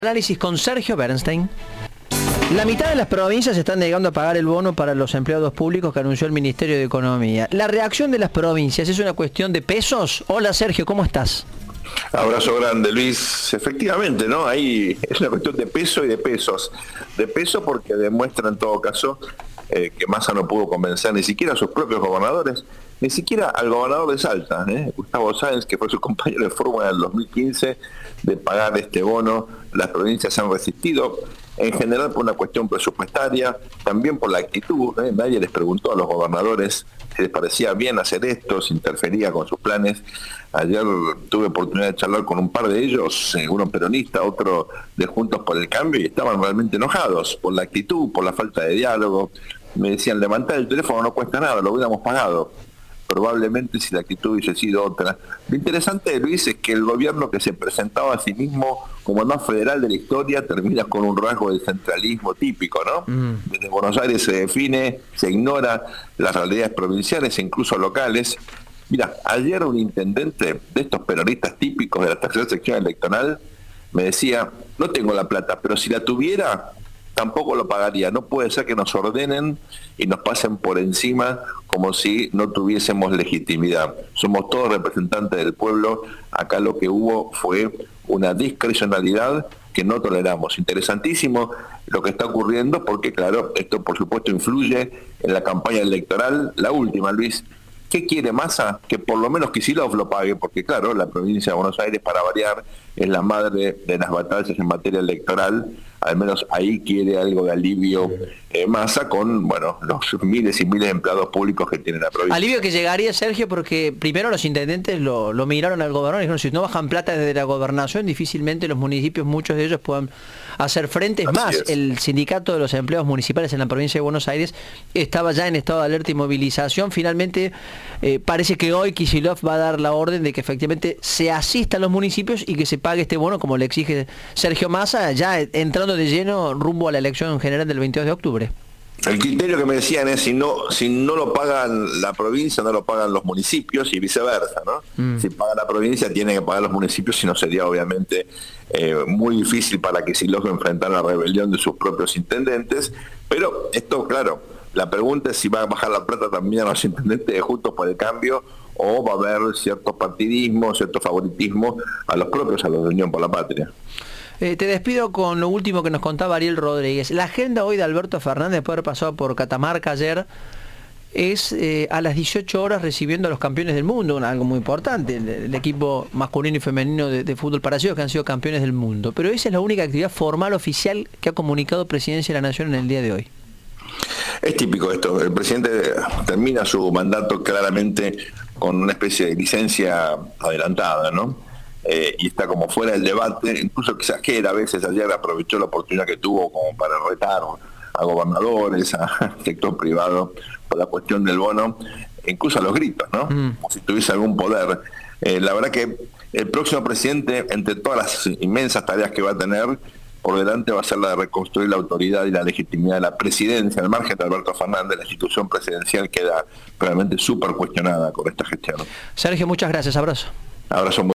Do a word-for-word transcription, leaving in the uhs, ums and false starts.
Análisis con Sergio Bernstein. La mitad de las provincias están negando a pagar el bono para los empleados públicos que anunció el Ministerio de Economía. ¿La reacción de las provincias es una cuestión de pesos? Hola Sergio, ¿cómo estás? Abrazo grande, Luis. Efectivamente, ¿no? Ahí es una cuestión de peso y de pesos. De peso porque demuestra en todo caso eh, que Massa no pudo convencer ni siquiera a sus propios gobernadores, ni siquiera al gobernador de Salta, ¿eh? Gustavo Sáenz, que fue su compañero de fórmula en el dos mil quince, de pagar este bono. Las provincias han resistido, en general por una cuestión presupuestaria, también por la actitud, ¿eh? Nadie les preguntó a los gobernadores si les parecía bien hacer esto, si interfería con sus planes. Ayer tuve oportunidad de charlar con un par de ellos, eh, uno peronista, otro de Juntos por el Cambio, y estaban realmente enojados por la actitud, por la falta de diálogo. Me decían, levantar el teléfono no cuesta nada, lo hubiéramos pagado. Probablemente si la actitud hubiese sido otra. Lo interesante, Luis, es que el gobierno que se presentaba a sí mismo como el más federal de la historia termina con un rasgo de centralismo típico, ¿no? Mm. Desde Buenos Aires se define, se ignora las realidades provinciales e incluso locales. Mira, ayer un intendente de estos peronistas típicos de la tercera sección electoral me decía, no tengo la plata, pero si la tuviera, tampoco lo pagaría. No puede ser que nos ordenen y nos pasen por encima como si no tuviésemos legitimidad. Somos todos representantes del pueblo. Acá lo que hubo fue una discrecionalidad que no toleramos. Interesantísimo lo que está ocurriendo porque, claro, esto por supuesto influye en la campaña electoral. La última, Luis. ¿Qué quiere Massa? Que por lo menos Kicillof lo pague, porque claro, la provincia de Buenos Aires, para variar, es la madre de las batallas en materia electoral. Al menos ahí quiere algo de alivio eh, Massa con, bueno, los miles y miles de empleados públicos que tiene la provincia. Alivio que llegaría, Sergio, porque primero los intendentes lo, lo miraron al gobernador y dijeron, si no bajan plata desde la gobernación, difícilmente los municipios, muchos de ellos, puedan hacer frente. Es Así más, es. El sindicato de los empleados municipales en la provincia de Buenos Aires estaba ya en estado de alerta y movilización. Finalmente, eh, parece que hoy Kicillof va a dar la orden de que efectivamente se asistan los municipios y que se pague este bono, como le exige Sergio Massa, ya entrando de lleno rumbo a la elección general del veintidós de octubre. El criterio que me decían es si no si no lo pagan la provincia, no lo pagan los municipios y viceversa, ¿no? Mm. Si paga la provincia, tiene que pagar los municipios, si no sería obviamente eh, muy difícil para que Kicillof enfrentara la rebelión de sus propios intendentes. Pero esto, claro, la pregunta es si va a bajar la plata también a los intendentes de Juntos por el Cambio o va a haber cierto partidismo, cierto favoritismo a los propios, a los de Unión por la Patria. Eh, te despido con lo último que nos contaba Ariel Rodríguez. La agenda hoy de Alberto Fernández, después de haber pasado por Catamarca ayer, es eh, a las dieciocho horas recibiendo a los campeones del mundo, algo muy importante, el, el equipo masculino y femenino de, de fútbol para ciegos que han sido campeones del mundo. Pero esa es la única actividad formal oficial que ha comunicado Presidencia de la Nación en el día de hoy. Es típico esto, el presidente termina su mandato claramente con una especie de licencia adelantada, ¿no? Eh, y está como fuera del debate, incluso exagera a veces. Ayer aprovechó la oportunidad que tuvo como para retar a gobernadores, a sector privado, por la cuestión del bono, incluso a los gritos, ¿no? Mm. Como si tuviese algún poder. Eh, la verdad que el próximo presidente, entre todas las inmensas tareas que va a tener, por delante va a ser la de reconstruir la autoridad y la legitimidad de la presidencia. Al margen de Alberto Fernández, la institución presidencial queda realmente súper cuestionada con esta gestión. Sergio, muchas gracias, abrazo. Abrazo muy